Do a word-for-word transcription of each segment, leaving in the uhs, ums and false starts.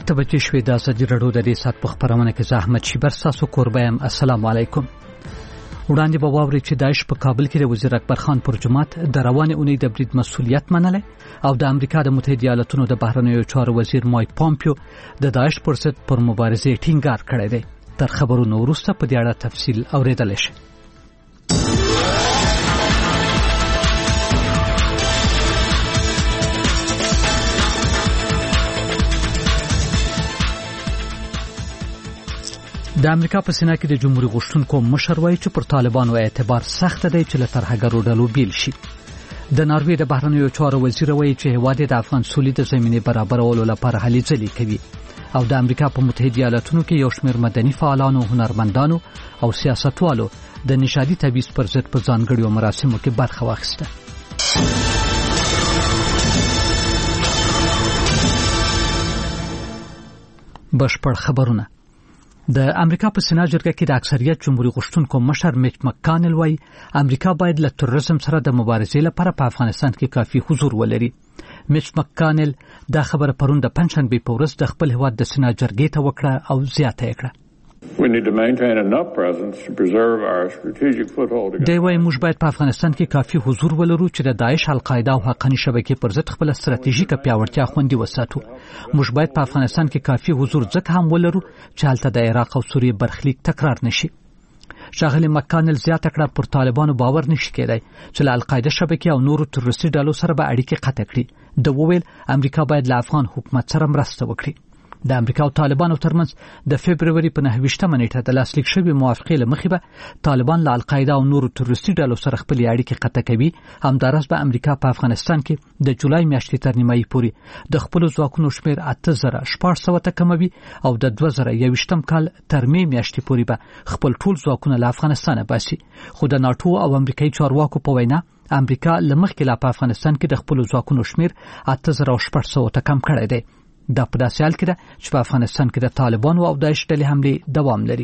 اته بجې شوې د ازادي راډیو د دې سات په خبرونه کې زحمت شیبر تاسو قربا یم. السلام علیکم. وړاندې به واوري چې داعش په کابل کې د وزیر اکبر خان پر جماعت د روانې اونۍ د برید مسؤلیت منله او د امریکا د متحده ایالاتونو د بهرنیو چارو وزیر مایک پامپیو د داعش پر ضد پر مبارزې ټینګار کړی دی. تر خبرونو وروسته په دې اړه تفصیل اوریدل شي. د امریکا په سینا کې د جمهوریت غوښتونکو مشر وایي چې پر طالبانو اعتبار سخت دی چې له ترهګرو ډلو بیل شي. د ناروې د بهرنیو چارو وزیر وایي چې هیواد د افغان سولې د زمینې برابرولو لپاره هلې ځلې کوي او د امریکا په متحده ایالاتونو کې یو شمېر مدني فعالانو، هنرمندانو او سیاستوالو د نژادي تبعیض پر ضد په ځانګړو مراسمو کې برخه واخیسته. بشپړ خبرونه. د امریکا په سنا جرګه کې د اکثریت جمهوریت غوښتونکو مشر میچ مکانل وایي امریکا باید له تروریزم سره د مبارزې لپاره په افغانستان کې کافي حضور ولري. میچ مکانل دا خبره پرون د پنځشنبې په ورځ د خپل هیواد د سنا جرګې ته وکړه او زیاته یې کړه. We need to maintain enough presence to preserve our strategic foothold. دی وايي موږ باید په افغانستان کې کافي حضور ولرو چې د داعش، القاعده او حقاني شبکې پر ضد خپل ستراتیژیکه پیاوړتیا خوندي وساتو. موږ باید په افغانستان کې کافي حضور ځکه هم ولرو چې هلته د عراق او سوریې برخلیک تکرار نشي. شاغلی مکانل زیاته کړه پر طالبانو باور نشي کېدای چې له القاعده شبکې او نورو تروریستي ډلو سره به اړیکې قطع کړي. د وویل امریکا باید له افغان حکومت سره مرسته وکړي. د امریکا او طالبانو ترمنځ د فبرवरी په نهه نیټه د لاسلیک شوی موافقه لمخې به طالبان له القاعده او نورو تروریستي ډلو سره خپل اړیکې قطع کوي. همدارس به امریکا په افغانستان کې د جولای میاشتې تر نیمایي پورې د خپل ځواکونو شمیر اته زره شپږ سوه ته کموي او د دوه زره یوویشتم کال تر می میاشتې پورې به خپل ټول ځواکونه له افغانستانه باسي. خو د ناتو او امریکایي چارواکو په وینا امریکا لمخکې لا په افغانستان کې د خپل ځواکونو شمیر اته زره شپږ سوه ته کم کړی دی. دا په داسې حال کې ده چې په افغانستان کې د طالبانو او داعش ډلې حملې دوام لري.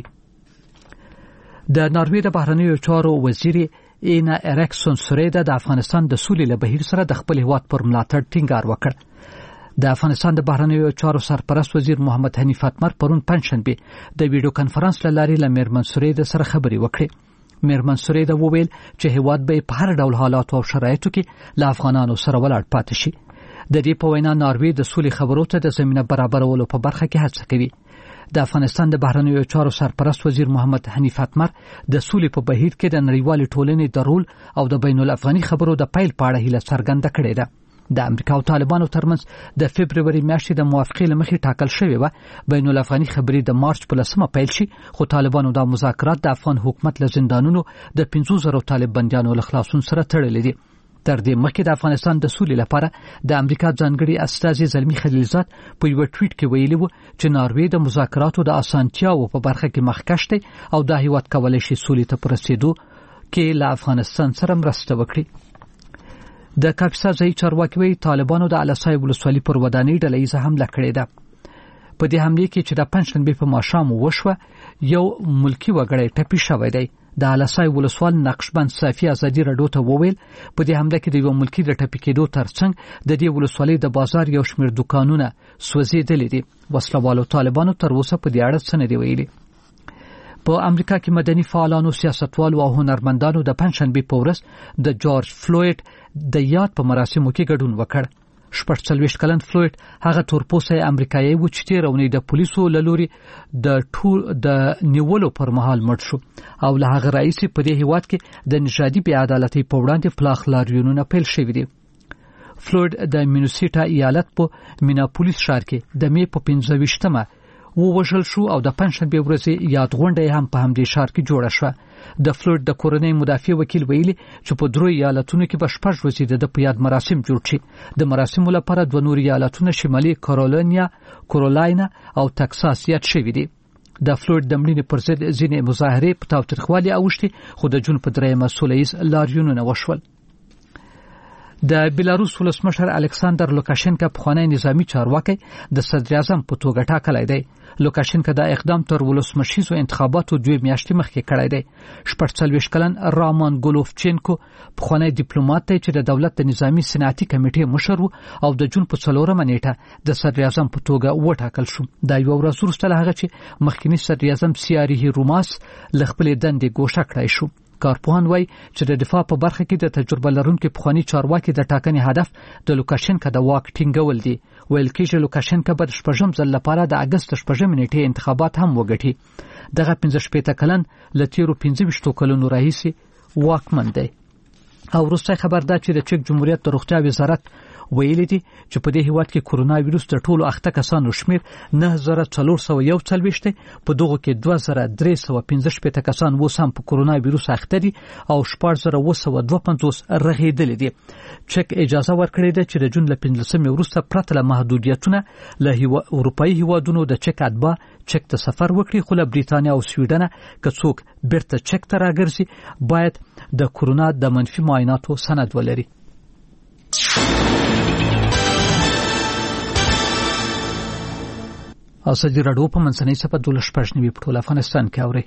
د ناروې د بهرنیو چارو وزیر اینا اریکسون سوریدا د افغانستان د سولې له بهیر سره د خپل هیواد پر ملاتړ ټینګار وکړ. د افغانستان د بهرنیو چارو سرپرست وزیر محمد حنیف اتمر پرون پنځشنبه د ویډیو کانفرنس له لارې له میرمن سوریدا سره خبرې وکړې. میرمن سوریدا وویل چې هیواد به په هر ډول حالات او شرایطو کې له افغانانو سره ولاړ پاتې شي. د دې په وینا ناروې د سولې خبرو ته د زمينه برابرولو په برخه کې هڅه کوي. د افغانستان د بهرنیو چارو سرپرست وزیر محمد حنیف اتمر د سولې په بهیر کې د نړیوال ټولنې د رول او د بین الافغاني خبرو د پیل په اړه هیله څرګنده کړې ده. د امریکا او طالبانو ترمنځ د فبرवरी میاشتې د موافقې لمخې ټاکل شوی و بین الافغاني خبرې د مارچ په لسمه پیل شي، خو طالبانو د مذاکرات د افغان حکومت له زندانونو د پنځه زره طالب بنديانو له خلاصون سره تړلې دي. تر دې مخکې د افغانستان د سولې لپاره د امریکا ځانګړي استازي زلمی خلیلزاد په یو ټویټ کې ویلي وو چې ناروې د مذاکراتو د اسانتیاو په برخه کې مخکښ دی او د هیواد کولای شي سولې ته پرسیدو کې له افغانستان سره مرسته وکړي. د کاپیسا ځای چارواکي وایي طالبانو د علسای ولسوالۍ پر ودانۍ ډلهیزه حمله کړې ده. په دې حمله کې چې د پنځشنبه په ماښام وشوه یو ملکی وګړی ټپي شوی دی. د علسای ولسوال نقشبند صافي ازادي راډیو ته وویل په دې حمله کې د یو ملکی د ټپي کېدو ترڅنګ د دې ولسوالۍ د بازار یو شمېر دکانونه سوځېدلي دي. وسلوالو طالبانو تر اوسه په دې اړه څه نه دی ویلي. په امریکا کې مدني فعالانو، سیاستوالو او هنرمندانو د پنځشنبه په ورځ د جورج فلوید د یاد په مراسمو کې ګډون وکړ. شپږ څلوېښت کلن فلوید هغه تورپوستی امریکایي و چې تېره اونۍ د پولیسو له لوري د ټول د نیولو پر مهال مړ شو او له هغه راهیسې په دې هیواد کې د نژادي بې عدالتۍ په وړاندې پلاخ لاریونونه پیل شوي دي. فلوید د مینیسوټا ایالت په میناپولیس ښار کې د مې په پنځه ویشتمه ووژل شو او د پنځشنبه ورځې یاد غونډه هم په همدې ښار کې جوړه شوه. د فلوید د کورنۍ مدافع وکیل ویلي چې په درو ایالتونو کې به شپږ ورځې د په یاد مراسم جوړ شي. د مراسمو لپاره دوه نور ایالتونه شمالي کارولینیا، کارولاینا او تکساس یاد شوي دي. د فلوید د مړینې پر ضد ځینې مظاهرې په تاوتریخوالي اوښتې، خو د جون په دریمه سوله ییز لاریونونه وشول. د بیلاروس ولسمشر الکساندر لوکاشنکا پخوانی نظامی چارواکي د صدر اعظم په توګه ټاکلی دی. لوکاشنکا دا اقدام تر ولسمشریزو انتخاباتو دوه میاشتې مخکې کړی دی. شپږ څلوېښت کلن رامان ګولوفچینکو پخوانی ډیپلوماټ دی چې د دولت د نظامی صنعتي کمیټې مشر و او د جون په څلورمه نیټه د صدر اعظم په توګه وټاکل شو. دا یو ورځ وروسته له هغه چې مخکنی صدر اعظم سیاریه روماس له خپلې دندې ګوښه کړی شو. کارپوهان وایي چې د دفاع په برخه کې د تجربه لرونکي پخوانی چارواکي د ټاکنې هدف د لوکاشنکا د واک ټینګول دي. ویل کېږي لوکاشنکا به د شپږم ځل لپاره د اګست شپږمې نیټې انتخابات هم وګټي. دغه پنځه شپېته کلن له تیرو پنځه ویشتو کلونو راهیسې واکمن دی. او وروستی خبر دا چې د چک جمهوریت د روغتیا وزارت ویلي دي چې په دې هیواد کې کرونا وایروس د ټولو اخته کسانو شمیر نه زره څلور سوه یو څلوېښت دی. په دغو کې دوه زره درې سوه پنځه شپېته کسان اوس هم په کرونا وایروس اخته دي او شپږ زره اوه سوه دوه پنځوس رغېدلي دي. چک اجازه ورکړې ده چې د جون له پنځلسمې وروسته پرته له محدودیتونه له اروپایي هیوادونو د چک اتباع چک ته سفر وکړي، خو له بریتانیا او سویډن که څوک بیرته چک ته راګرځي باید د کرونا د منفي معایناتو سند ولري. او سجی راډیو په منځنۍ صفحه دولس شپږ نوي په ټول افغانستان کې اوري.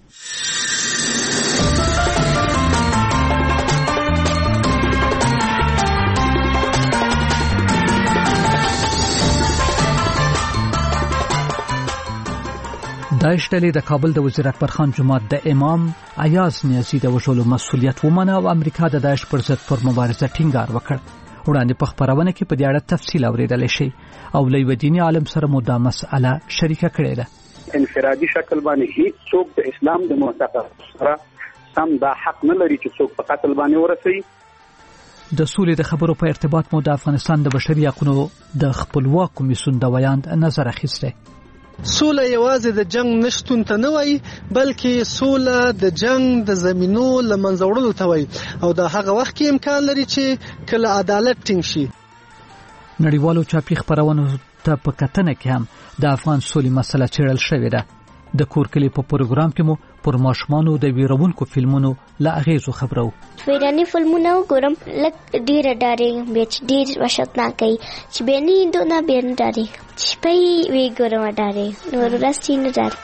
داعش ډلې د کابل د وزیر اکبر خان جومات د امام ایاز نیازي د وژلو مسؤلیت ومنه او امریکا د داعش پر ضد پر مبارزه ټینګار وکړ. وړاندې په خبرونه کې په دې اړه تفصیل اوریدل شي او له یو دیني عالم سره مو دا مسأله شریکه کړې ده. انفرادي شکل باندې هیڅ څوک د اسلام د موافقت سره سم دا حق نه لري چې څوک په قتل باندې ورسوي. د سولې د خبرو په ارتباط مو د افغانستان د بشري حقوقو د خپلواک کمیسیون د ویاند نظر اخیسته. سوله یوازې د جنگ نشتون ته نه وایي، بلکې سوله د جنگ د زمینو لمنځه وړلو ته وایي او د هغه وخت کې امکان لري چې کله عدالت ټینګ شي. نړیوالو چاپي خبرونو ته په کتنه کې هم د افغان سولې مسله څېړل شوې ده. د کور کلی په پروګرام کې مو پر ماشومانو د ویرونکو فلمونو لا اغیزو خبرو. ویرانی فلمونه وګورم لکه ډیر ډارې بیچ ډیر وحشتناک کوي چې بیني دونه بین ډارې شپې وی ګورم ډارې نور راستي نه ډارې.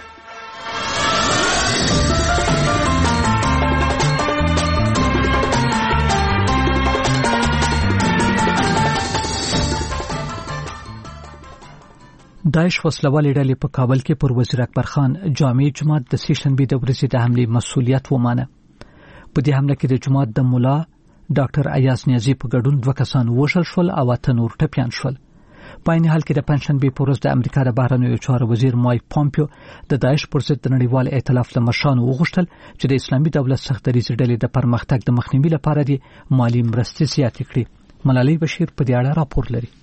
داعش وسلوالې ډلې په کابل کې پر وزیر اکبر خان جامع جماعت د سې شنبې د ورځې د حملې مسؤلیت ومانه. په دې حمله کې د جماعت د مولا ډاکټر ایاز نیازي په ګډون دوه کسان وژل شول او اته نور ټپیان شول. په عین حال کې د پنځشنبې په ورځ د امریکا د بهرنیو چارو وزیر مایک پامپیو د داعش پر ضد د نړیوال ائتلاف له مشرانو وغوښتل چې د اسلامي دولت سختدریځ ډلې د پرمختګ د مخنیوي لپاره د مالی مرستې زیاتې کړي. ملالۍ بشیر په دې اړه راپور لري.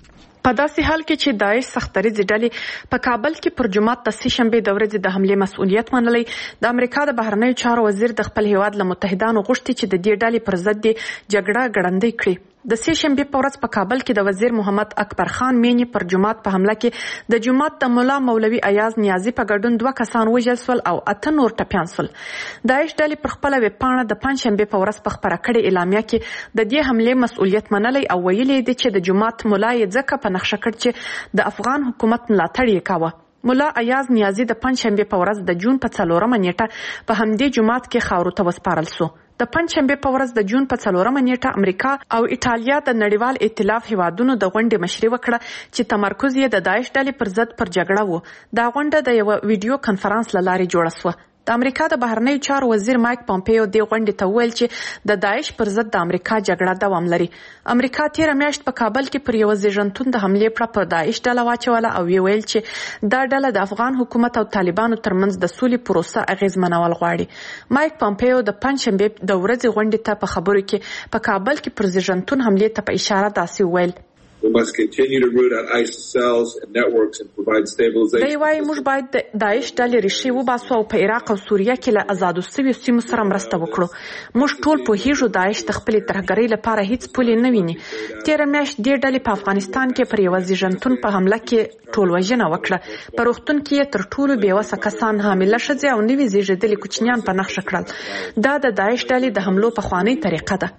په داسې حال کې چې داعش سختدریځ ډلې په کابل کې پر جماعت د سې شنبې د ورځې د حملې مسؤلیت منلی، د امریکا د بهرنیو چارو وزیر د خپل هیواد له متحدانو غوښتي چې د دې ډلې پر ضد جګړه ګړندۍ کړي. د سې شنبې په ورځ په کابل کې د وزیر محمد اکبر خان مینې پر جماعت په حمله کې د جماعت د مولا مولوي ایاز نیازي په ګډون دوه کسان وژل شول او اته نور ټپیان شول. داعش ډلې پر خپل ویب پاڼه د پنځشنبې په ورځ په خبره کړې اعلامیه کې د دې حملې مسؤلیت منلی او ویلي دي چې د جماعت مولا یې ځکه په نقشه کړ چې د افغان حکومت ملاتړ یې کاوه. مولا ایاز نیازي د پنځشنبې په ورځ د جون په څلورمه نیټه په همدې جماعت کې خاورو ته وسپارل شو. د پنځشنبې په ورځ د جون په څلورمه نیټه امریکا او ایټالیا د نړیوال ائتلاف هیوادونو د غونډې مشري وکړه چې تمرکز یې د داعش ډلې پر ضد پر جګړه و. دا غونډه د یو ویډیو کانفرنس له لارې جوړه شوه. د امریکا د بهرنیو چارو وزیر مایک پامپیو د غونډې ته ویل چې د داعش پر ضد د امریکا جګړه دوام لري. امریکا تیر میاشت په کابل کې پر یو زیږنتون د حملې پر په داعش ډله واچوله او ویل چې دا ډله د افغان حکومت او طالبانو ترمنځ د سولې پروسه اغیزمنول غواړي. مایک پامپیو د پنځشنبې د ورځې غونډې ته په خبرو کې په کابل کې پر زیږنتون حملې ته په اشاره داسې ویل: We must continue to root out ISIS cells and networks and provide stabilization. دی وايي موږ باید د داعش ډلې ریښې وباسو او په عراق او سوریه کې له آزادو شویو سیمو سره مرسته وکړو. موږ ټول پوهیږو داعش د خپلې ترهګرۍ لپاره هیڅ پولې نه ویني. تیر میاشت دې ډلې په افغانستان کې پر یو زیږنتون په حمله کې ټول وژنه وکړه. په روغتون کې تر ټولو بیوسه کسان حامله ښځې او نوي زیږیدلي کوچنیان په نښه کړل. دا د داعش ډلې د حملو په خواني طریقه ده.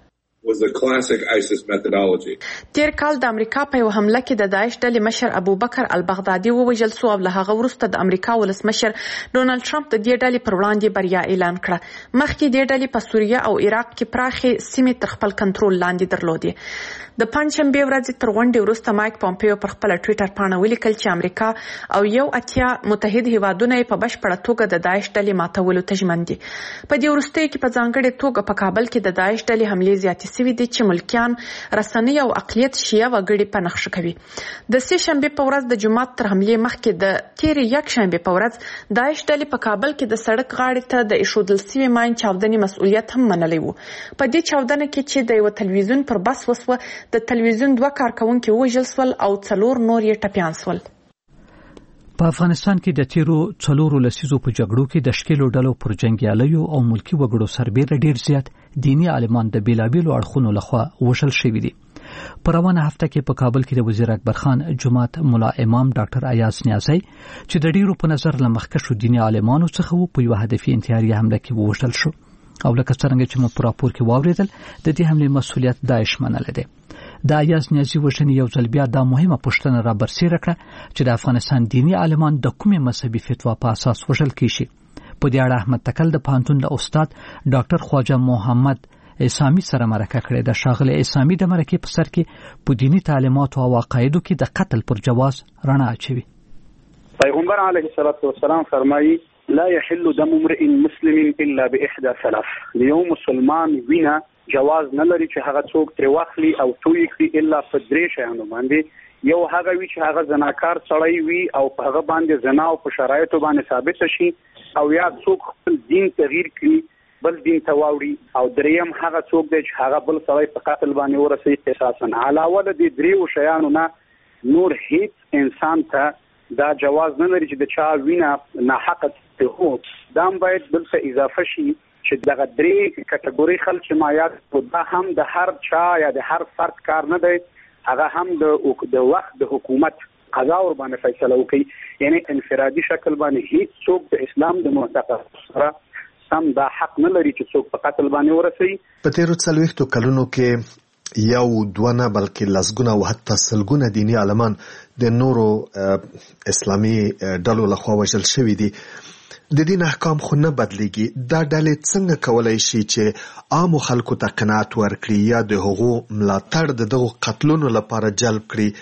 was the classic ISIS methodology. تیر کال د امریکا په یو حمله کې د داعش ډلې مشر ابوبکر البغدادي ووژل شو او له هغه وروسته د امریکا ولسمشر ډونالد ټرمپ د دې ډلې پر وړاندې بریا اعلان کړه. مخکې دې ډلې په سوریه او عراق کې پراخې سیمې تر خپل کنټرول لاندې درلودې. د پنځشنبه ورځې تر غونډې وروسته مایک پومپیو پر خپل ټوئیټر پاڼه ولیکل چې امریکا او یو اتیا متحد هیوادونه په بشپړه توګه د داعش ډلې ماتولو ته ژمن دي. په دې وروستیو کې په ځانګړې توګه په کابل کې د داعش ډلې حملې زیاتې شوې دي چې ملکیان، رسنۍ او اقلیت شیعه وګړي په نښه کوي. د سې شنبه په ورځ د جمعې تر حملې مخکې د تیرې یک شنبه په ورځ داعش ډلې په کابل کې د سړک غاړې ته د ایښودل شوي ماین چاودنې مسؤلیت هم منلی وو. په دې چاودنه کې چې د یو تلویزیون پر بس وسوه، د تلویزیون دوه کارکونکي وژل شول او څلور نور یې ټپیان شول. په افغانستان کې د تیرو څلورو لسیزو په جګړو کې د ښکېلو ډلو پر جنګیالیو او ملکی وګړو سربېره ډېر زیات دینی عالمان د بیلابیلو اړخونو لخوا وژل شوي دي. په روانه هفته کې په کابل کې د وزیر اکبر خان جماعت ملا امام ډاکټر ایاز نیازی چې د ډیرو په نظر له مخکښو دینی عالمانو څخه وو په یو هدفي انتحاري حمله کې ووژل شو او لکه څنګه چې مو په راپور کې واوریدل د دې حملې مسؤلیت داعش منلی دی. د ایاز نیازی وژنې یو ځل بیا دا مهمه پوښتنه را برسېره کړه چې د افغانستان دینی عالمان د کومې مذهبي فتوا په اساس وژل کیږي. په دې اړه احمد تکل د پوهنتون له استاد ډاکټر خواجه محمد اسامي سره مرکه کړې ده. شاغله اسامي د مرکې په سر کې په دینی تعلیماتو او عقایدو کې د قتل پر جواز رڼا اچوي. پیغمبر علیه الصلاة والسلام فرمایي لا يحل دم امرئ مسلم الا باحدى ثلاث. یو مسلمان وینا جواز نه لري چې هغه څوک تر واخلي او توي کړي الا په درې شیانو باندې. یو هغه وی چې هغه زناکار سړی وي او په هغه باندې زنا او په شرایطو باندې ثابت شي، او یا څوک خپل دین تغییر کړي بل دین ته واوړي، او دریم هغه څوک دی چې هغه بل سړی په قتل باندې ورسوي قصاصا. علاوه د دې دریو شیانو نه نور هیڅ انسان ته دا جواز نه لري چې د چا وینا ناحقه ته دا باید بل څه اضافه شي چې دغه درې کټګوري خلک ما یاد دا هم د هر چا یا د هر فرد کار نه دی، هغه هم د د وخت د حکومت قضا ور باندې فیصله وکړي. یعنی انفرادي شکل باندې هیڅ څوک د اسلام د معتقد سره سم دا حق نه لري چې څوک په قتل باندې ورسوي. په تیرو څلوېښتو کلونو کې یو دوه نه بلکې لسګونه او حتی سلګونه دینی عالمان د نورو اسلامي ډلو لخوا وژل شوي دي. د دین احکام خو نه بدلیږي. دا ډلې څنګه کولای شي چې عامو خلکو ته قناعت ورکړي یا د هغو ملاتړ د دغو قتلونو لپاره جلب کړي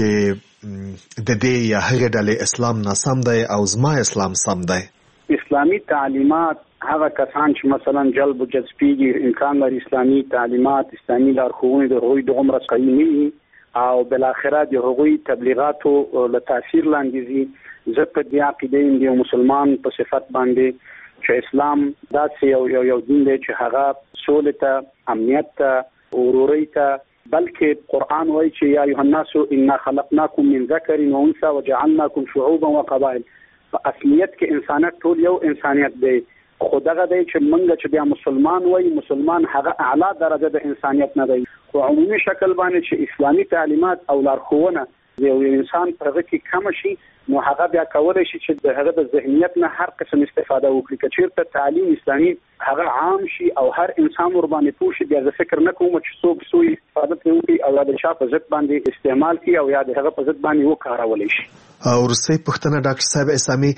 چې د دې یا هغې ډلې اسلام ناسم دی او زما اسلام سم دی؟ اسلامی تعلیمات هغه کسان چې مثلا جلب و جذبیږي امکان لري اسلامی تعلیمات اسلامی لارښوونې د هغوی د عمر څخه نه او بالاخره د هغوی تبلیغاتو له تاثیر لاندې ځي. زه په دې عقیده یم د یو مسلمان په صفت باندې چې اسلام داسې یو یو یو دین دی چې هغه سولې ته، امنیت ته، ورورۍ ته، بلکې قرآن وایي چې یا ایها الناس انا خلقناکم من ذکر و انثى وجعلناکم شعوبا وقبائل. په اصلیت کې انسانیت ټول یو انسانیت دی، خو دغه دی چې موږ چې بیا مسلمان وایي مسلمان هغه اعلی درجه د انسانیت نه دی. خو عمومي شکل باندې چې اسلامي تعلیمات او لارښوونه یو انسان په هغه کې کم شي نو هغه بیا کولای شي چې د هغه د ذهنیت نه هر قسم استفاده وکړي. که چیرته تعلیم اسلامي هغه عام شي او هر انسان ور باندې پوه شي، بیا زه فکر نه کوم چې څوک سوء استفاده کوي او یا د چا په ضد باندې استعمال کوي او یا د هغه په ضد باندې وکارولی شي. او وروستۍ پوښتنه ډاکټر صاحب اسامي،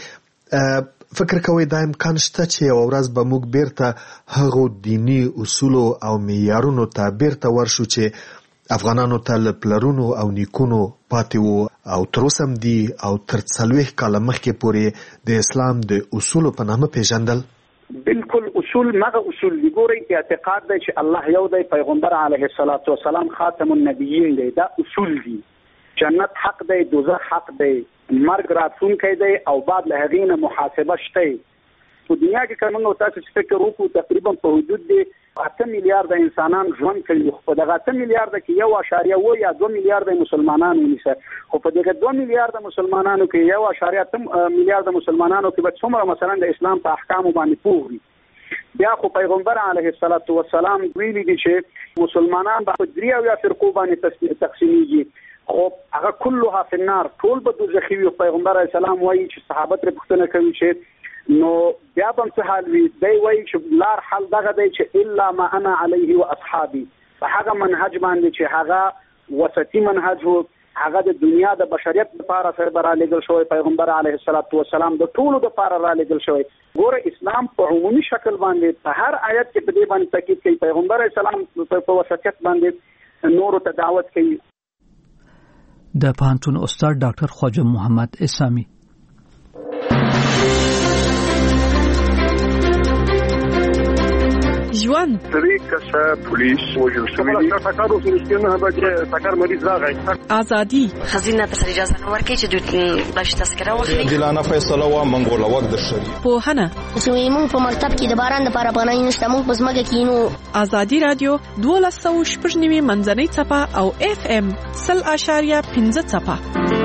فکر کوئ دا امکان شته چې یوه ورځ به موږ بیرته هغو دیني اصولو او معیارونو ته بیرته ورشو چې افغانانو ته له پلرونو او نیکونو پاتې وو او تر اوسه هم دي او تر څلوېښت کاله مخکې پورې د اسلام د اصولو په نامه پیژندل؟ بالکل اصول مغه اصول دی. ګورئ اعتقاد دی چې الله یو دی، پیغمبر علیه الصلاة والسلام خاتم النبیین دی، دا اصول دي. جنت حق دی، دوزخ حق دی، مرګ راتلونکی دی او بعد له هغې نه محاسبه شته. په دنیا کې که موږ تاسو چې فکر وکړو تقریبا په حدود دی اته میلیارده انسانان ژوند کوي، خو دغه اته میلیارده کې یو اشاریه اوه یا دوه میلیارده مسلمانان ونیسه، خو په دغه دوه میلیارده مسلمانانو کې یو اشاریه اته میلیارده مسلمانانو کې به څومره مثلا د اسلام په احکامو باندې پوه وي. بیا خو پیغمبر علیه الصلاة والسلام ویلي دي چې مسلمانان به په درې اویا فرقو باندې تقسیمیږي، خو هغه کلها فی النار، ټول به دوزخي وي. پیغمبر علیه السلام وایي چې صحابه ترې پوښتنه کوي چې نو بیا به څه حال وي؟ دی وایي چې لار حل دغه دی چې الا ما انا علیه و اصحابي، په هغه منهج باندې چې هغه وسطي منهج وو، هغه د دنیا د بشریت لپاره سره را لېږل شوی، پیغمبر علیه الصلاۃ والسلام د ټولو لپاره را لېږل شوی. ګوره اسلام په عمومي شکل باندې په هر آیت کې په دې باندې تاکید کوي، پیغمبر علیه السلام په وسطیت باندې نورو ته دعوت کوي. د پوهنتون استاد ډاکټر خواجه محمد اسامي. ژوند درې کسه پولیس وژل شوي دي. ټکر وسو چې نه به ټکر مریض راغی. ازادي خزینه ته اجازه نه ورکړي چې دوی باش تذکره واخلي. دلانه فیصله وا منګول وخت د شری. پوهنه چې موږ په مکتب کې د باران لپاره پناه نشته، موږ په ځمکه کې نو. ازادي رادیو دوه سوه شپږ نوي منځنۍ څپه او اف ام سل اشاریه پنځه څپه.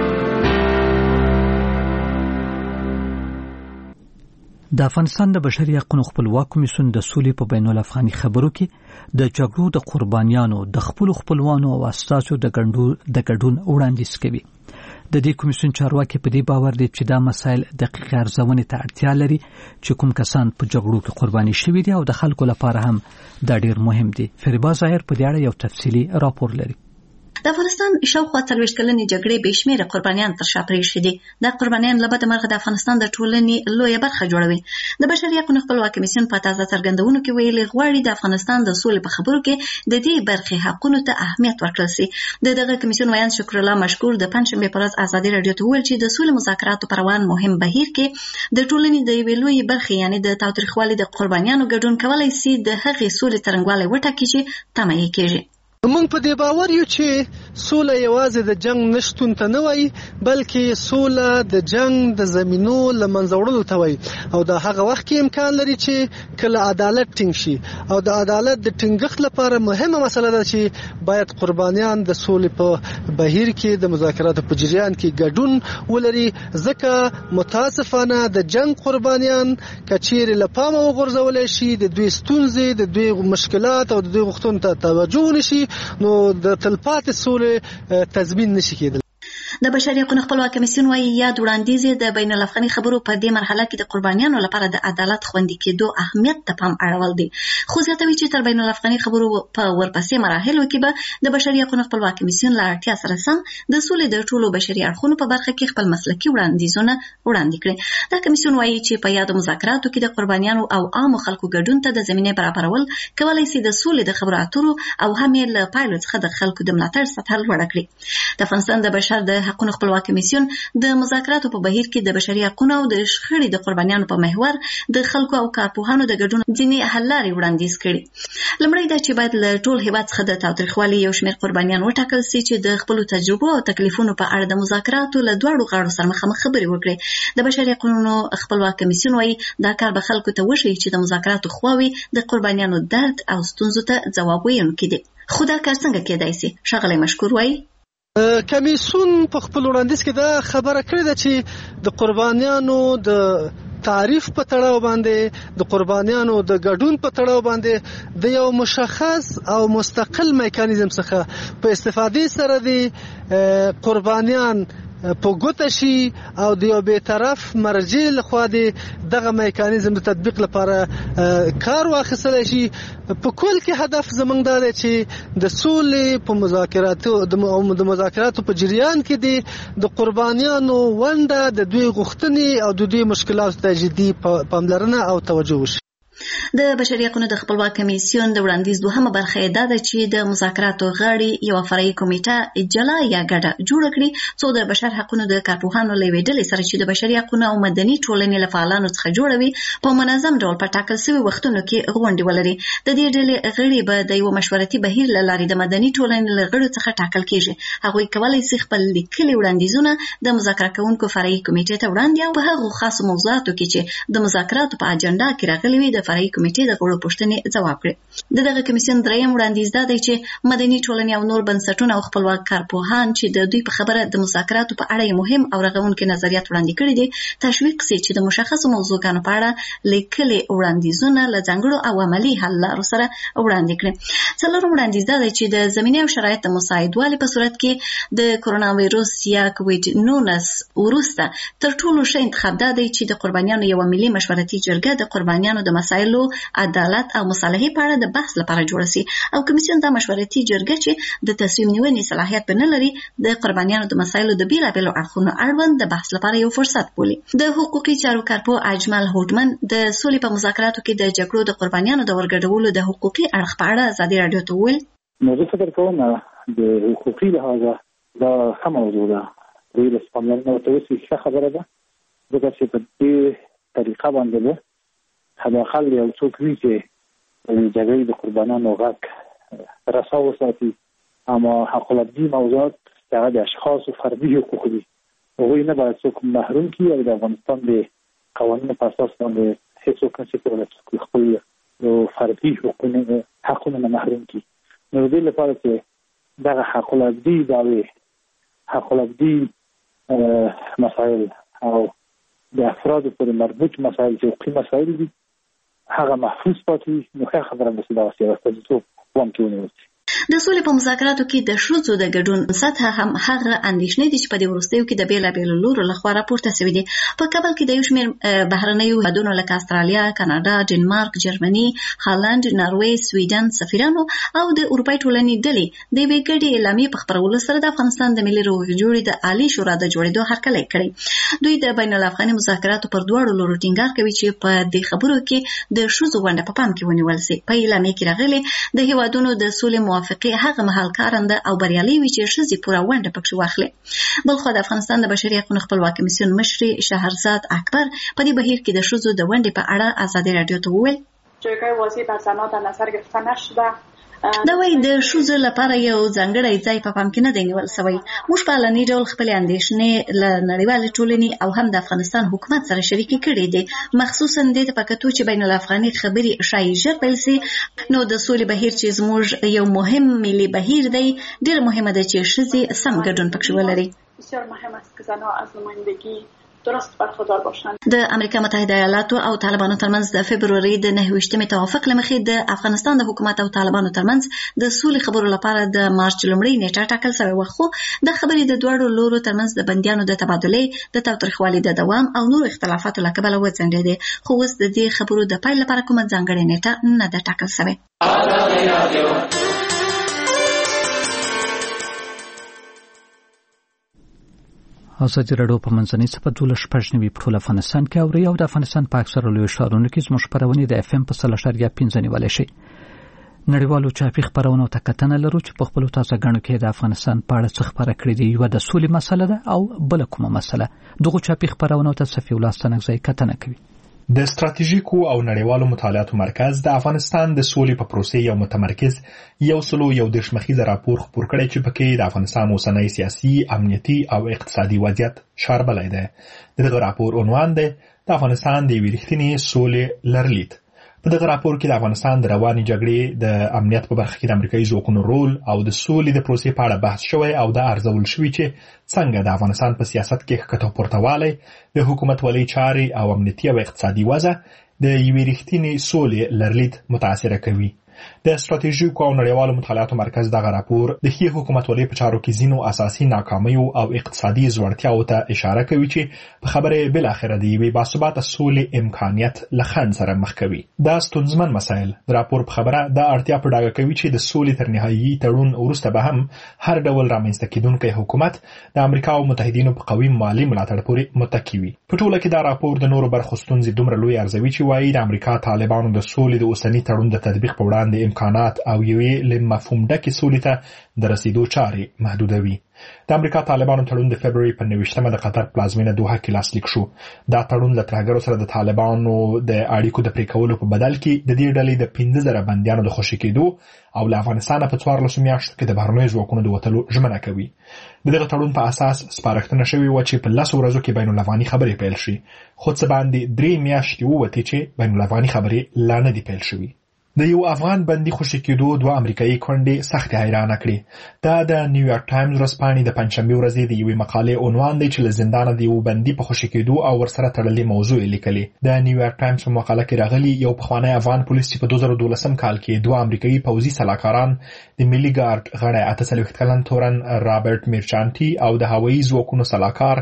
د افغانستان د بشري حقوقو خپلواک کمیسیون د سولې په بین الافغاني خبرو کې د جګړو د قربانیانو د خپل خپلوانو او اساسو د ګډون د ګډون وړاندیز کوي. د دې کمیسیون چارواکي په دې باور دي چې دا مسایل دقیق ارزونې ته اړتیا لري چې کوم کسان په جګړو کې قرباني شوي دي او د خلکو لپاره هم دا ډیر مهم دي. فریبا ظاهر په دې اړه یو تفصیلی راپور لري. د افغانستان شاوخوا څلوېښت کلنې جګړې بې شمېره قربانیان تر شا پرېښي دي. دا قربانیان له بده مرغه د افغانستان د ټولنې لویه برخه جوړوي. د بشري حقوقو خپلواک کمیسیون په تازه څرګندونو کې ویلي غواړي د افغانستان د سولې په خبرو کې د دې برخې حقونو ته اهمیت ورکړل شي. د دغه کمیسیون ویان شکر الله مشکور د پنځشنبې په ورځ ازادي رادیو ته وویل چې د سولې مذاکراتو پر روان مهم بهیر کې د ټولنې د یوې لویې برخې یعنی د تاوتریخوالي د قربانیانو ګډون کولای شي د هغې سولې څرنګوالی وټاکي چې تمه یې کېږي. موږ په دې باور یو چې سوله یوازې د جنگ نشتون ته نه وایي، بلکې سوله د جنگ د زمینو له منځه وړلو ته وایي، او دا هغه وخت کې امکان لري چې کله عدالت ټینګ شي. او د عدالت د ټینګښت لپاره مهمه مسله ده چې باید قربانیان د سولې په بهیر کې د مذاکراتو په جریان کې ګډون ولري، ځکه متاسفانه د جنگ قربانیان کچېرې له پامه وغورځولی شي، د دوی ستونزې، د دوی مشکلات او د دوی غوښتنو ته توجه ونشي، نو د تلپاتې سولې تضمین نشي کېدل. د بشري حقوقو خپلواک کمیسیون وايي یاد وړاندیز د بین الافغاني خبرو په دې مرحله کې د قربانیانو لپاره د عدالت خوندي کېدو اهمیت ته پام اړول دي. خو زیاتوي چې تر بین الافغاني خبرو په ورپسې مراحلو کې به د بشري حقوقو خپلواک کمیسیون له اړتیا سره سم د سولې د ټولو بشري اړخونو په برخه کې خپل مسلکي وړاندیزونه وړاندې کړي. دا کمیسیون وايي چې په یادو مذاکراتو کې د قربانیانو او عامو خلکو ګډون ته د زمینه برابرول کولای شي د سولې د خبرو اترو او هم یې له پایلو څخه د خلکو د ملاتړ سطح لوړه کړي. د افغانستان د بشر د حقوقو خپلواک کمیسیون د مذاکراتو په بهیر کې د بشري حقوقو او د شخړې د قربانیانو په محور د خلکو او کارپوهانو د ګډون ځینې حل لارې وړاندیز کړي. لومړی دا چې باید له ټول هیواد څخه د تاوتریخوالي یو شمېر قربانیان وټاکل شي چې د خپلو تجربو او تکلیفونو په اړه د مذاکراتو له دواړو غاړو سره مخامخ خبرې وکړي. د بشري حقوقو خپلواک کمیسیون وايي دا کار به خلکو ته وښیي چې د مذاکراتو خواوې د قربانیانو درد او ستونزو ته ځواب ویونکي دي. خو دا کار څنګه کېدای شي؟ ښاغلی مشکور وايي کمیسیون په خپل وړاندیز کې دا خبره کړې ده چې د قربانیانو د تعریف په تړاو باندې، د قربانیانو د ګډون په تړاو باندې د یو مشخص او مستقل میکانیزم څخه په استفادې سره د قربانیان په ګوته شي او د یو بیطرف مرجع لخوا دغه میکانیزم د تطبیق لپاره کار واخیستل شي. په کل کې هدف زموږ دا دی چې د سولې په مذاکراتو د مذاکراتو په جریان کې د قربانیانو ونډه، د دوی غوښتنې او د دوی مشکلاتو ته جدي پاملرنه او توجه وشي. د بشري حقوقو د خپلواک کمیسیون د وړاندیز دوهمه برخه دا ده چې د مذاکراتو غړي یو فرعي کمیټه جلا یا ګډه جوړ کړي څو د بشر حقوقو د کارپوهانو له یوې ډلې سره چې د بشري حقوقو او مدني ټولنې له فعالانو څخه جوړوي په منظم ډول په ټاکل شوي وختونو کې غونډې ولري. د دې ډلې غړي به د یو مشورتي بهیر له لارې د مدني ټولنې له غړو څخه ټاکل کېږي. هغوی کولی شي خپل لیکلي وړاندیزونه د مذاکره کوونکو فرعي کمیټې ته وړاندې او په هغو خاصو موضوعاتو کې چې د مذاکراتو په اجنډا کې راغلي وي د فرعي کمیټې د غړو پوښتنې ځواب کړي. د دغه کمیسیون دریم وړاندیز دا دی چې مدني ټولنې او نور بنسټونه او خپلواک کارپوهان چې د دوی په خبره د مذاکراتو په اړه مهم او رغونکي نظریات وړاندې کړي دي تشویق شي چې د مشخصو موضوعاتو په اړه لیکلي وړاندیزونه له ځانګړو او عملي حل لارو سره وړاندې کړي. څلورم وړاندیز دا دی چې د زمینې او شرایطو د مساعدوالي په صورت کې د کرونا وایروس یا کووډ نولس وروسته تر ټولو ښه انتخاب دا دی چې د قربانیانو یو ملي مشورتي جرګه د قربانیانو د مسایلو مسایلو عدالت او مصالحې په اړه د بحث لپاره جوړ شي او کمیسیون د مشورتي جرګه چې د تصمیم نیونې صلاحیت بنه لري د قربانیانو د مسایلو د بیلابیلو اړخونو اړوند د بحث لپاره یو فرصت بولي. د حقوقي چارو کارپو اجمل هوډمن د سولې په مذاکراتو کې د جګړو د قربانیانو د ورګډولو د حقوقي اړخ په اړه ازادي رادیو ته وویل نو زه فکر کوم د حقوقي لحاظه دا ښه موضوع ده. دوی له سپملنه ورته اوسې ښه خبره ده ځکه چې په دې طریقه باندې ده حداقل یو څوک وي چې د جګړې د قربانیانو غږ رسا وساتي. اما حق العبدي موضوعات هغه د اشخاصو فردي حقوق دي، هغوی نه باید څوک محروم کړي او د افغانستان د قوانینو په اساس باندې هیڅوک نشي کولی چې خپل فردي حقوقونه حقونه نه محروم کړي. نو د دې لپاره چې دغه حق العبدي دعوې حق العبدي مسائل او د افرادو پورې مربوط مسائل چې حقوقي مسائل دي هغه محفوظ پاتې نو ښه خبره ده چې دا سیاست څه وام کې ونیول شي. د سولې په مذاکراتو کې د ښځو د ګډون سطح هم هغه اندېښنې دي چې په دې وروستیو کې د بیلابیلو لورو لخوا راپورته شوي دي. په کابل کې د یو شمېر بهرنیو هیوادونو لکه استرالیا، کاناډا، ډنمارک، جرمني، هالند، ناروې، سویډن سفیرانو او د اروپای ټولنې ډلې د یوې ګډې اعلامیې په خپرولو سره د افغانستان د ملي روغې جوړې د عالي شورا د جوړېدو هرکلی کړی. دوی د بین الافغاني مذاکراتو پر دواړو لورو ټینګار کوي چې په دې خبرو کې د ښځو ونډه په پام کې ونیول شي. په اعلامیې کې راغلي د هیوادونو د سولې موافقې هغه مهال کارنده او بریالي وي چې ښځې پوره ونډه پکې واخلي. بلخو د افغانستان د بشري حقوقو خپلواکي کمیسیون مشري شهرزاد اکبر په دې بهیر کې د ښځو د ونډې په اړه ازادي رادیو ته وویل جایگاه واضح بر زنان در نظر گرفته نشده. دا وایي د ښځو لپاره یو ځانګړی ځای په پام کې نه دی نیول شوی. موږ په علني ډول خپلې اندېښنې له نړیوالې ټولنې او هم د افغانستان حکومت سره شریکې کړې دي، مخصوصا دې ته په کتو چې بین الافغاني خبرې ښایي ژر پیل شي. نو د سولې بهیر چې زموږ یو مهم ملي بهیر دی ډېر مهمه ده چې ښځې سم ګډون پکې ولري. بسیار مهم است که زنها از نمایندگی درست برخوردار باشند. د امریکا متحده ایالاتو او طالبانو ترمنځ د فبروري د نهه ویشتمې توافق له مخې د افغانستان د حکومت او طالبانو ترمنځ د سولې خبرو لپاره د مارچ لومړۍ نیټه ټاکل شوې وه، خو د خبرې د دواړو لورو ترمنځ د بندیانو د تبادلې د تاوتریخوالي د دوام او نورو اختلافاتو له کبله وځنډېدې، خو اوس د دې خبرو د پیل لپاره کومه ځانګړې نیټه نه ده ټاکل شوې. ازادي راډیو په منځنۍ صفحه دوله شپږ نوي په ټول افغانستان کې اوري او د افغانستان په اکثره لویو ښارونو کې زموږ خپرونې د اف ام په سل اشاریه پنځه نیولای شي. نړیوالو چاپي خپرونو ته کتنه لرو چې په خپلو تازه غاڼو کې د افغانستان په اړه څه خبره کړې دي. یو د سولې مسله ده او بل کومه مسله. دغه چاپي خپرونو ته صفي الله ستنګزی کتنه کوي. د ستراتیژیکو او نړیوالو مطالعاتو مرکز د افغانستان د سولې په پروسې یو متمرکز یو سلو یو دیرش مخیزه راپور خپور کړی چې پکې د افغانستان اوسنی سیاسي، امنیتي او اقتصادي وضعیت شاربلی دی. دغه راپور عنوان دی د افغانستان د یوې رښتینې سولې لرلید. په دغه راپور کې د افغانستان د روانې جګړې د امنیت په برخه کې د امریکایي ځواکونو رول او د سولې د پروسې په اړه بحث شوی او دا ارزول شوی چې څنګه د افغانستان په سیاست کې ښکته پورته والی د حکومتولۍ چارې او امنیتي او اقتصادي وضع د یوې رښتینې سولې لرلید متاثره کوي. د ستراتیژیکو او نړیوالو مطالعاتو مرکز دغه راپور د ښې حکومتولۍ په چارو کې ځینو اساسي ناکامیو او اقتصادي ځوړتیاوو ته اشاره کوي چې په خبره بل اخره د یوې باثباته سولې امکانیت له خنډ سره مخ کوي. دا ستونزمن مسایل د راپور په خبره د اړتیا په ډاګه کوي چې د سولې تر نهایي تړون وروسته به هم هر ډول رامنځته کېدونکی حکومت د امریکا او متحدینو په قوي مالي ملاتړ پورې متکی وي. په ټوله کې دا راپور د نورو برخو ستونزې دومره لوی ارزوي چې وایي د امریکا طالبانو د سولې د اوسني تړون د تطبیق په وړاندې د امکانات او یوې له مفهوم ډکې سولې ته د رسیدو چارې محدودوي. د امریکا طالبانو تړون د فبروري په نویشتمه د قطر پلازمینه دوحه کې لاسلیک شو. دا تړون له ترهګرو سره د طالبانو د اړیکو د پرې کولو په بدل کې د دې ډلې د پنځه زره بندیانو د خوشي کېدو او له افغانستانه په څوارلسو میاشتو کې د بهرنیو ځواکونو د وتلو ژمنه کوي. د دغه تړون په اساس سپارښتنه شوې وه چې په لسو ورځو کې بین الافغاني خبرې پیل شي، خو څه باندې درې میاشتې ووتې چې بین الافغاني خبرې لا نه دي پیل شوي. د یو افغان بندي خوشي کېدو دوه امریکایي کونډې سخت حیرانه کړې. دا د نیویارک ټایمز ورځپاڼې د پنجشنبې ورځې د یوې مقالې عنوان دی چې له زندانه د یو بندي په خوشي کېدو او ورسره تړلې موضوع یې لیکلې. د نیویارک ټایمز په مقاله کې راغلي یو پخوانی افغان پولیس چې په دوه زره دولسم کال کې دوه امریکایي پوځي سلاکاران د ملي ګارد غړی اته څلوېښت کلن تورن رابرټ میرچانټي او د هوایي ځواکونو سلاکار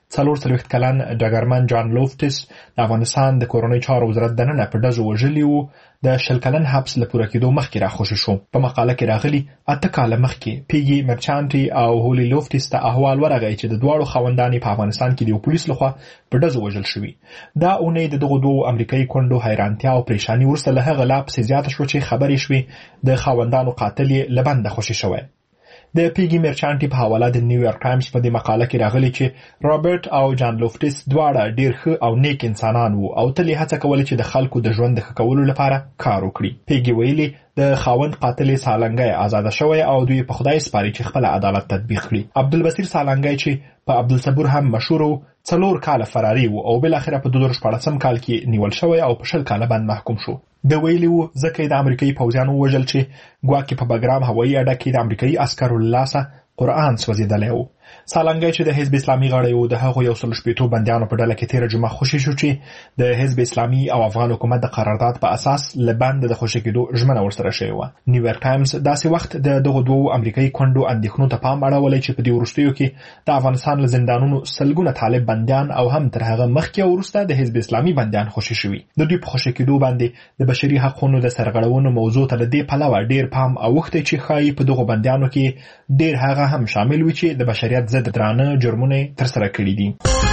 څلور څلوېښت کلن ډګرمن جان لوفټس د افغانستان د کورنۍ چارو وزارت دننه په ډزو وژلي وو د شل کلن حبس له پوره کېدو مخکې راخوشي شو. په مقاله کې راغلي اته کاله مخکې پیګي مرچانټي او هولي لوفټس ته احوال ورغی چې د دواړو خاوندانې په افغانستان کې د یو پولیس لخوا په ډزو وژل شوي. دا اونۍ د دغو دوو امریکایي کونډو حیرانتیا او پریشاني وروسته له هغه لا پسې زیاته شوه چې خبرې شوې د خاوندانو قاتل یې له بنده خوشي شوی. د پیګي مرچانټي په حواله د نیویارک ټایمز په دې مقاله کې راغلي چې رابرټ او جان لوفټس دواړه ډیر ښه او نیک انسانان وو او تل یې هڅه کوله چې د خلکو د ژوند د ښه کولو لپاره کار وکړي. پیګي ویلي د خاوند قاتل سالنګي آزاد شوی او دوی په خدای سپاري چې خپل عدالت تطبیق کړي. عبدالبصیر سالنګي چې په عبدالصبور هم مشهور وو څلور کاله فراری وو او بل اخره په دوه زره شپاړسم کال کې نیول شوی او په شل کاله باندې محکوم شو. د ویلي وو ځکه د امریکایي پوځیانو وژل چې ګواکې په بګرام هوایي اډه کې د امریکایي عسکرو له لاسه قرآن سوځېدلی و. سالنګي چې د حزب اسلامي غړی و د هغو یو سل شپېتو بندیانو په ډله کې تېره جمعه خوشي شو چې د حزب اسلامي او افغان حکومت د قرارداد په اساس له بند د خوشي کېدو ژمنه ورسره شوې وه. نیویارک ټایمز داسې وخت د دغو دوو امریکایي کونډو اندېښنو ته پام اړولی چې په دې وروستیو کې د افغانستان له زندانونو سلګونه طالب بندیان او هم تر هغه مخکې او وروسته د حزب اسلامي بندیان خوشي شوي. د دوی په خوشي کېدو باندې د بشري حقونو د سرغړونو موضوع ته له دې پلوه ډېر پام اوښتی چې ښایي په دغو بندیانو کې ډېر هغه هم شامل وي چې د بشریت ضد درانه جرمونه ترسره کړي دي.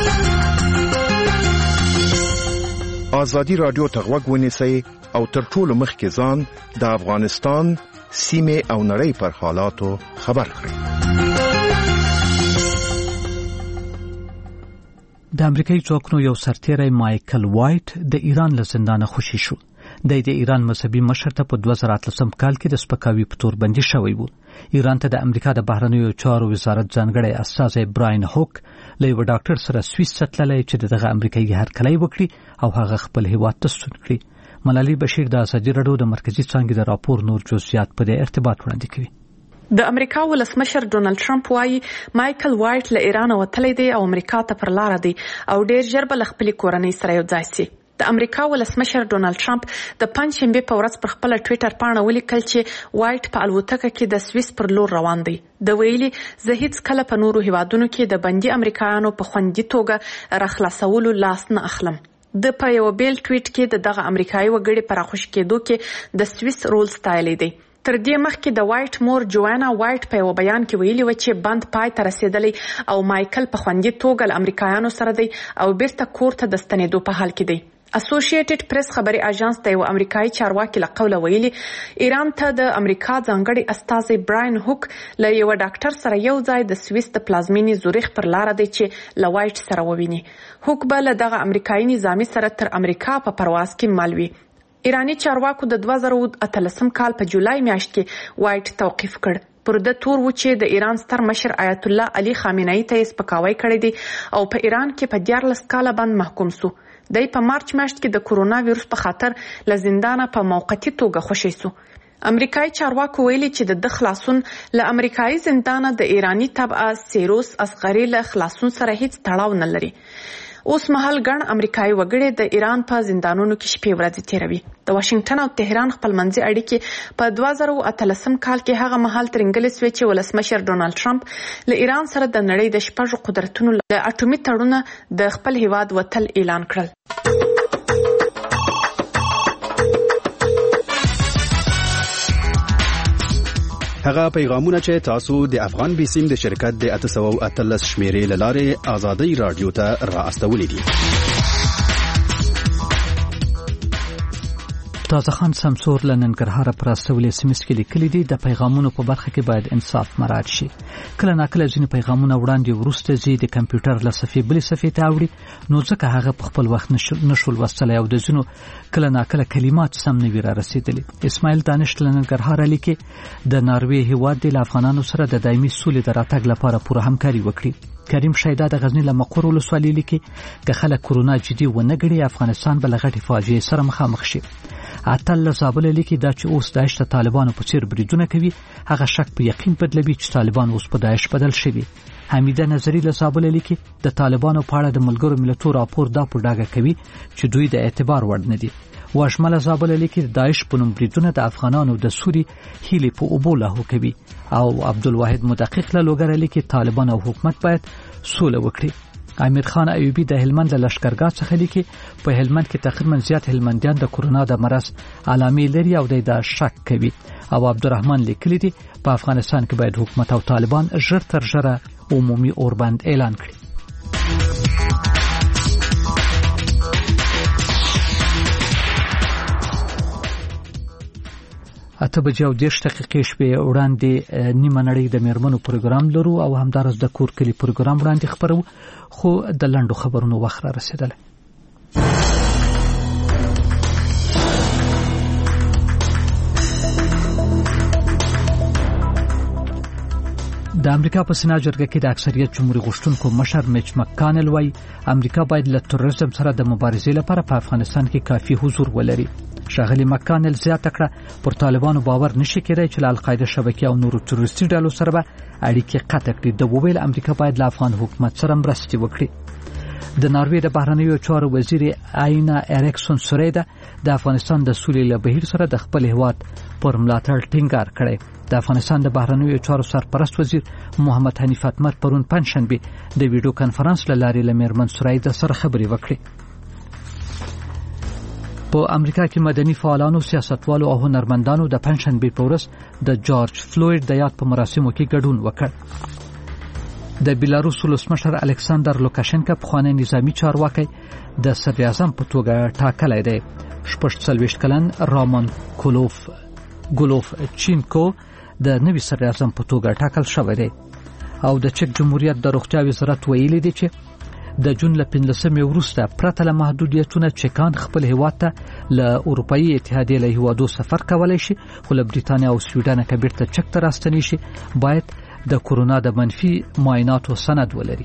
ازادي رادیو ته غوږ ونیسئ او تر ټولو مخکې ځان د افغانستان سیمې او نړۍ پر حالاتو خبر کړئ. د امریکایي ځواکونو یو سرتیری مایکل وایټ د ایران له زندانه خوشي شو. د د ایران مذهبي مشر ته په دوه زره اتلسم کال کې د سپکاوي په تور بندي شوی و. ایران ته د امریکا د بهرنیو چارو وزارت ځانګړی استازی براین هوک له یو ډاکټر سره سویس ته تللی چې دغه امریکایي هرکلی وکړي او هغه خپل هیواد ته ستون کړي. ملالۍ بشیر د ازادي راډیو د مرکزي څانګې د راپور نور جزئیات په دې ارتباط وړاندې کوي. د امریکا ولسمشر ډونالد ټرمپ وايي مایکل وایټ له ایران وتلی دی او امریکا ته پر لار دی او ډیر ژر به له خپلې کورنۍ سره یو ځای شي. د امریکا ولسمشر ډونالد ټرمپ د پنځشنبه په ورځ پر خپل ټوئیټر پاڼه ولیکل چې وایټ په الوتکه کې د سویس پر لور روان دی. د ویلي زه هیڅ کله په نورو هیوادونو کې د بندي امریکایانو په خوندي توګه راخلاصولو لاس نه اخلم. د په یو بیل ټویټ کې د دغه امریکایي وګړي پر راخوش کېدو کې د سویس رول ستایلی دی. تر دې مخکې د وایټ مور جوانا وایټ په یو بیان کې ویلي و چې بند پای ته رسیدلی او مایکل په خوندي توګه له امریکایانو سره دی او بیرته کور ته د ستنېدو په حال کې دی. اسوسییټډ پریس خبري اژانس د یو امریکایي چارواکي له قوله ویلي ایران ته د امریکا ځانګړي استازی براین هوک له یو ډاکټر سره یو ځای د سویس د پلازمینې زوریخ پر لار دی چې له وایټ سره وویني. هوک به له دغه امریکایي نظامي سره تر امریکا په پرواز کې مل وي. ایرانی چارواکو د دوه زره اتلسم کال په جولای میاشت کې وایټ توقیف کړ. پر د تور و چې د ایران ستر مشر آیت الله علي خامنه‌ای ته سپکاوی کړی دی او په ایران کې په دیارلس کاله باندې محکوم سو. د په مارچ میاشت کې د کورونا وایروس په خاطر له زندانه په موقتی توګه خوشی سو. امریکایي چارواکو ویلي چې د خلاصون له امریکایي زندانه د ایرانی تبعه سیروس اصغری له خلاصون سره هیڅ تړاو نه لري. اوس مهال ګڼ امریکایي وګړي د ایران په زندانونو کې شپې ورځې تیروي. د واشنگټن او تهران خپلمنځي اړیکې په دوه زره اتلسم کال کې هغه مهال ترنګلې سوې چې ولسمشر ډونالد ټرمپ له ایران سره د نړۍ د شپږو قدرتونو له اټومي تړونه د خپل هیواد وتل اعلان کړل. هغه پیغامونه چې تاسو د افغان بیسیم د شرکت د اته سوه او اتلس شمیرې له لارې ازادي رادیو ته را استولې دي. تازه خان سمسور له ننګرهار پر استولې سیمس کې لیکلي دي د پیغامونو په برخه کې باید انصاف مراعات شي. کله ناکله ځینې پیغامونه وړاندې وروسته زی د کمپیوټر له صفحې بلې صفحې ته اوړي نو ځکه هغه په خپل وخت نشول لوستلی او د ځینو کله ناکله کلمات سم نه وي را رسیدلي. اسماعیل دانش له ننګرهار لیکي د ناروې هیواد د افغانانو سره د دایمي سولې د راتګ لپاره پوره همکاري وکړي. کریم شیدا د غزنی له مقر ولسوالۍ لیکي که خلک کرونا جدي ونه ګڼي افغانستان به له غټې فاجعې سره مخامخ شي. اتل له زابل لیکي دا چې اوس داعش ته طالبانو په څیر بریدونه کوي هغه شک په یقین بدلوي چې طالبان اوس په داعش بدل شوي. حمیده نظری له زابل لیکي د طالبانو په اړه د ملګرو ملتونو راپور دا په ډاګه کوي چې دوی د اعتبار وړ نه دي. واشمله زابل لیکي د داعش په نوم بریدونه د افغانانو د سوري هیلې په اوبو لاهو کوي. او عبدالواحد مدقق له لوګر لیکي طالبان او حکومت باید سوله وکړي. امیر خان ایوبی د هلمند له لشکرګاه څخه لیکي په هلمند کې تقریبا زیات هلمندیان د کورونا د مرض علامې لري او د شک کوي. او عبدالرحمن لیکلی دی په افغانستان کې باید حکومت او طالبان ژر تر ژره عمومي اوربند اعلان کړي. اته بجې او دېرش دقیقې شپې وړاندې نیمه نړۍ د میرمنو پروګرام لرو او همدارس د کور کلی پروګرام وړاندې خبرو، خو د لنډو خبرونو وخت را رسیدلی. د امریکا په سنا جرګه کې د اکثریت جمهوریت غوښتونکو مشر میچ مکانل وایي امریکا باید له تروریزم سره د مبارزې لپاره په افغانستان کې کافي حضور ولري. ښاغلي مکانل زیاته کړه پر طالبانو باور نشي کېدای چې له القاعده شبکې او نورو تروریستي ډلو سره به اړیکې قطع کړي. د وویل امریکا باید له افغان حکومت سره مرستې وکړي. د ناروې د بهرنیو چارو وزیر اینا اریکسون سوریدا د افغانستان د سولې له بهیر سره د خپل هیواد پر ملاتړ ټینګار کړی. د افغانستان د بهرنیو چارو سرپرست وزیر محمد حنیف اتمر پرون پنځشنبه د ویډیو کانفرنس له لارې له میرمن سوریدا سره خبرې وکړې. په امریکا کې مدني فعالانو، سیاستوالو او هنرمندانو د پنځشنبه په ورځ د جورج فلوید د یاد په مراسمو کې ګډون وکړ. د بیلاروس ولسمشر الکساندر لوکاشنکا پخوانی نظامی چارواکی د صدر اعظم په توګه ټاکلی دی. شپږ څلوېښت کلن رامون کولوف ګولوف چینکو د نوي صدر اعظم په توګه ټاکل شوی دی. او د چک جمهوریت د روغتیا وزارت ویلي دی چې د جون له پنځلسمې وروسته پرته له محدودیتونو چکان خپل هیواد ته له اروپאי اتحادیې له هیوادو سفر کولی شي، خو له بریتانیا او سویډن که بیرته چک ته راستنی شي باید د کورونا د منفي معایناتو سند ولري.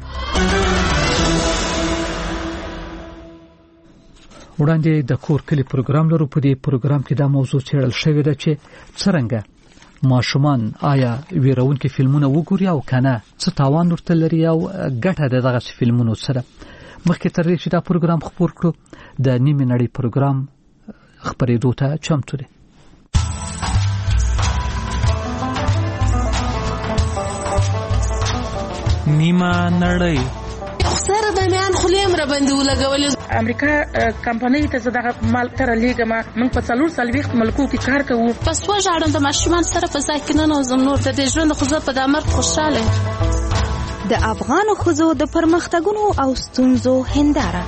وړاندې د کور کلی پروګرام لرو. په دې پروګرام کې دا موضوع څېړل شوې ده چې څرنګه ماشومان آیا ویرونکي فلمونه وګوري او کنه څه تاوان ورته لري او ګټه د دغه فلمونو سره. مخکې تر دې چې دا پروګرام خپور کړو د نیمه نړۍ پروګرام خبرېدو ته چمتو دی. نیمه نړۍ سره د میان خلیم را باندې ولګول. امریکا کمپنۍ ته زداغه مال تر لیګما موږ په څلور سلويخت ملکو کې کار کوو. پس وژاړم د ماشومان سره په ځای کې نه نوزم نور د دې ژوند خو په دمر خوشاله. د افغان خزو د پرمختګونو او ستونزو هنداره.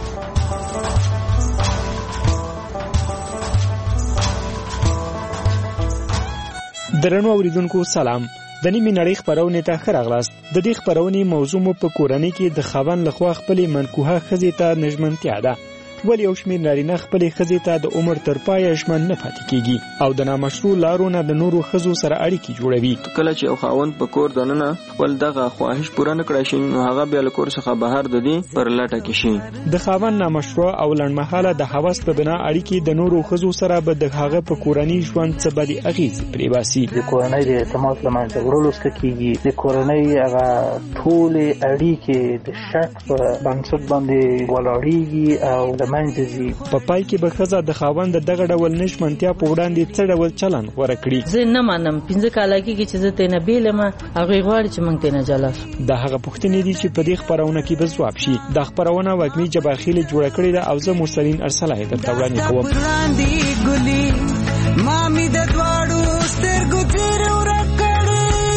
درنو اوریدونکو سلام. د نیمه نړۍ خبرونه ته ښه راغلاست. د دې خبرونې موضوع مو په کورنۍ کې د خاوند لخوا خپل منکوحه ښځې ته نژمنتیا ده. ولی یو شمېر نارینه خپلې ښځې ته د عمر تر پایه ژمن نه پاتې کیږي او د نامشروع لارو نه د نورو ښځو سره اړیکې جوړوي. کله چې یو خاوند په کور دننه خپل دغه خواهش پوره نه کړی شي نو هغه بیا له کور څخه بهر د دې پر لټه کې شي. د خاوند نامشروع او لنډمهاله د هوس په بنا اړیکې د نورو ښځو سره به د هغه په کورنۍ ژوند څه بدې اغېزې پرې باسي. د کورنۍ د اعتماد له منځه وړلو څخه کیږي. د کورنۍ هغه ټولې اړیکې د شک په بنسټ باندې ولاړېږي او د منځه ځي. په پای کې به ښځه د خاوند دغه ډول نشمنتیا په وړاندې څه ډول چلند غوره کړي. زه نه منم پنځه کاله کېږي چې زه تېنه بیلم، هغوی غواړي چې موږ تېنه جلا شو. دا هغه پوښتنې دي چې په دې خپرونه کې به ځواب شي. دا خپرونه وږمې جبارخیل جوړه کړې ده او زه مرسلین ارسله یې درته وړاندې کوم. مامي د دواړو سترګو تیر ورکړې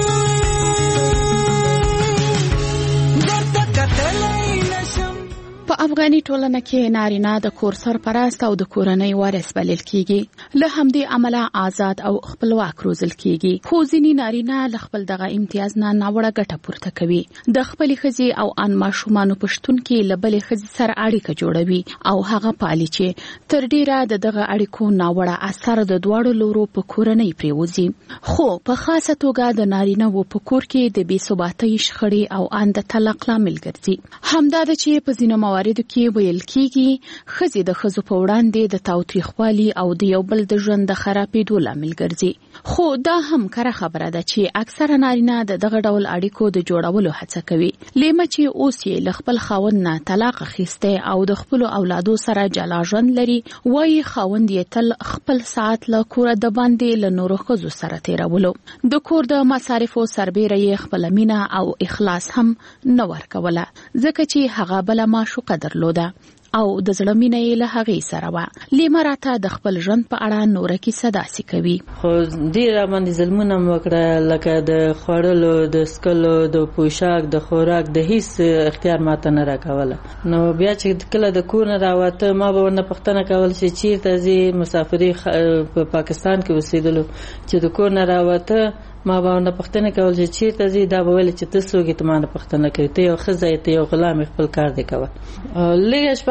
درته کتلې نشم. په افغاني ټولنه کې نارینه د کور سرپرست او د کورنۍ وارث بلل کیږي. له همدې عمله آزاد او خپلواک روزل کیږي. خو ځینې نارینه له خپل دغه امتیاز نه ناوړه ګټه پورته کوي. د خپلې ښځې او ان ماشومانو په شتون کې له بلې ښځې سره اړیکه جوړوي او هغه پالي چې تر ډیره د دغه اړیکو ناوړه اثر د دواړو لورو په کورنۍ پریوزي. خو په خاصه توګه د نارینه و په کور کې د بې ثباتۍ شخړې او ان د طلاق لامل ګرځي. همدا د چې په ځینو مواردو کې ویل کیږي ښځې د ښځو په وړاندې د تاوتریخوالي او د یو بل د ژوند د خرابېدو لامل ګرځي، خو دا هم کره خبره ده چې اکثره نارینه د دغه ډول اړیکو د جوړولو هڅه کوي. لیمه چې اوس یې له خپل خاوند نه طلاق اخیستی او د خپلو اولادو سره جلا ژوند لري، وایي خاوند یې تل خپل ساعت له کوره د باندې له نورو ښځو سره تیرولو. د کور د مصارفو سربیره یې خپله مینه او اخلاص هم نه ورکوله، ځکه چې هغه بله معشوقه درلوده او د زړه مینه یې له هغې سره وه. لیمه راته د خپل ژوند په اړه نوره کیسه داسې کوي. خو ډېر راباندې ظلمونه مې وکړه، لکه د خوړلو، د څکلو، د پوشاک، د خوراک، د هیڅ اختیار ماته نه راکوله. نو بیا چې کله د کور نه راوته ما به ورنه پوښتنه کول چې چیرته ځې، مسافري په پاکستان کې اوسېدلو، چې د کور نه راوته ما به ورنه پوښتنه کول چې چیرته ځې، دا به ویل چې ته څوک یې، ته ما نه پوښتنه کوې، ته یو ښځه یې، ته یو غلام یې، خپل کار دې کوه. لږه شپه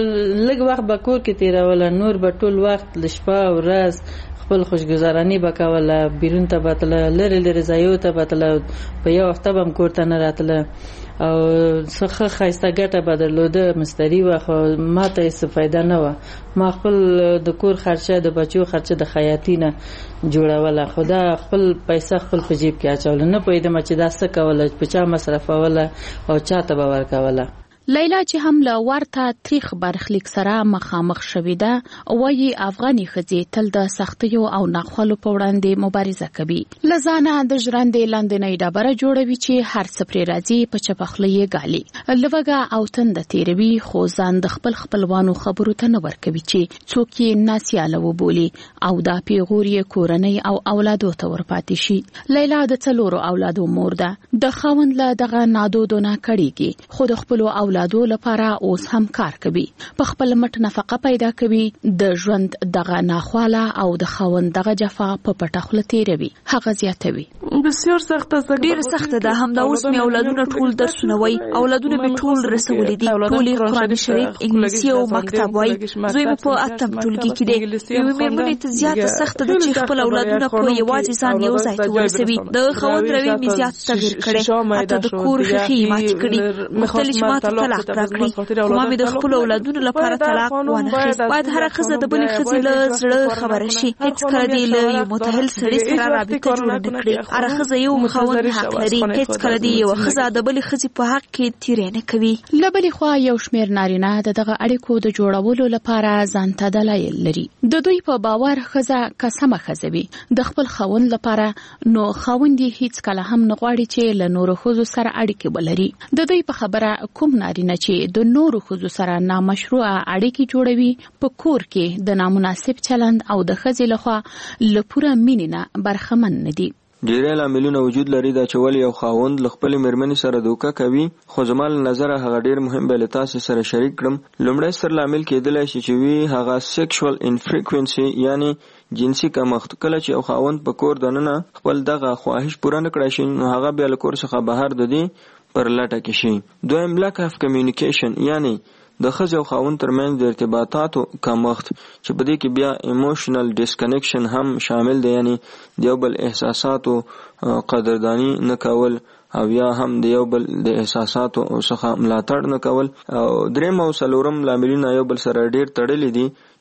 لږ وخت به کور کې تېروله، نور به ټول وخت له شپه او ورځ خپل خوشګذراني به کوله، بیرون ته به تله، لرې لرې ځایو ته به تله، په یو هفته به هم کور ته نه راتله او څه ښه ښایسته ګټه به درلوده، مستري وه، خو ما ته هېڅ فایده نه وه. ما خپل د کور خرچه، د بچو خرچه د خیاطي نه جوړوله، خو دا خپل پیسه خپل په جیب کې اچوله. نه پوهېدم چې دا څه کوله، په چا مصرفوله او چا ته به ورکوله. لیلا چې هم له ورته تریخ برخلیک سره مخامخ شوې ده، وایي افغاني ښځې تل د سختیو او ناخوالو په وړاندې مبارزه کوي. له ځانه د ژرندې لاندنۍ ډبره جوړوي چې هر څه پرې راځي په چپه خوله یې ګالي، له وږه او تنده تېروي، خو ځان د خپل خپلوانو خبرو ته نه ورکوي چې څوک یې ناسیاله وبولي او دا پیغور یې کورنۍ او اولادو ته ورپاتې شي. لیلا د څلورو اولادو مور ده، د خاوند له دغه نادودو نه کړېږي، خو د خپلو اولادو لپاره اوس هم کار کوي، په خپل مټ نفقه پیدا کوي، د ژوند دغه ناخواله او د خاوند دغه جفا په پټه خوله تېروي. هغه زیاتوي: بسیار سخته ده، ډېره سخته ده. همدا اوس مې اولادونه ټول درسونه وایي، اولادونه مې ټول رسولي دي، ټول یې قرآن شریف، انګلیسي او مکتب وایي. زوی مې په اتم ټولګي کې دی. یوې مېرمنې ته زیاته سخته ده چې خپل اولادونه په یوازې ځان یو ځای ته ورسوي. د خاوند رویې مې زیات تغیر کړی، حتی د کور ښیښې یې ماتې کړي. غوښتل چې ما ته طلاق راکړي، خو ما مې د خپلو اولادونو لپاره طلاق وانخیست. باید هره ښځه د بلې ښځې له زړه خبره شي، هېڅ کله دې له یو متحل سړي سره رابطه جوړه نه کړي. هره ښځه یو خاوند حق لري، هېڅ کله دې یوه ښځه د بلې ښځې په حق کې تیری نه کوي. له بلې خوا یو شمېر نارینه د دغه اړیکو د جوړولو لپاره ځان ته دلایل لري. د دوی په باور ښځه که سمه ښځه وي د خپل خاوند لپاره، نو خاوند یې هېڅ کله هم نه غواړي چې له نورو ښځو سره اړیکې ولري. د دوی په خبره کوم نارینه چې د نورو ښځو سره نامشروعه اړیکې جوړوي، په کور کې د نامناسب چلند او د ښځې لخوا له پوره مینې نه برخمن نه دي. ډېری لاملونه وجود لري دا چې ولې یو خاوند له خپلې مېرمنې سره دوکه کوي، خو زما له نظره هغه ډېر مهم به له تاسې سره شریک کړم. لومړی ستر لامل کېدلی شي چې وي هغه سیکشوال انفریکوینسي، یعنی جنسي کمښت. کله چې یو خاوند په کور دننه خپل دغه خواهش پوره نه کړی شي، نو هغه بیا له کور څخه بهر د دې پر لټه کې شي. دویم لاک اف کمیونیکیشن، یعنی د ښځې او خاوند ترمنځ د ارتباطاتو کمښت، چې په دې کې بیا ایموشنل ډسکنیکشن هم شامل دی، یعنی د یو بل احساساتو قدردانی نه کول او یا هم د یو بل د احساساتو څخه ملاتړ نه کول. او دریم او څلورم لاملونه یو بل سره ډېر تړلي دي،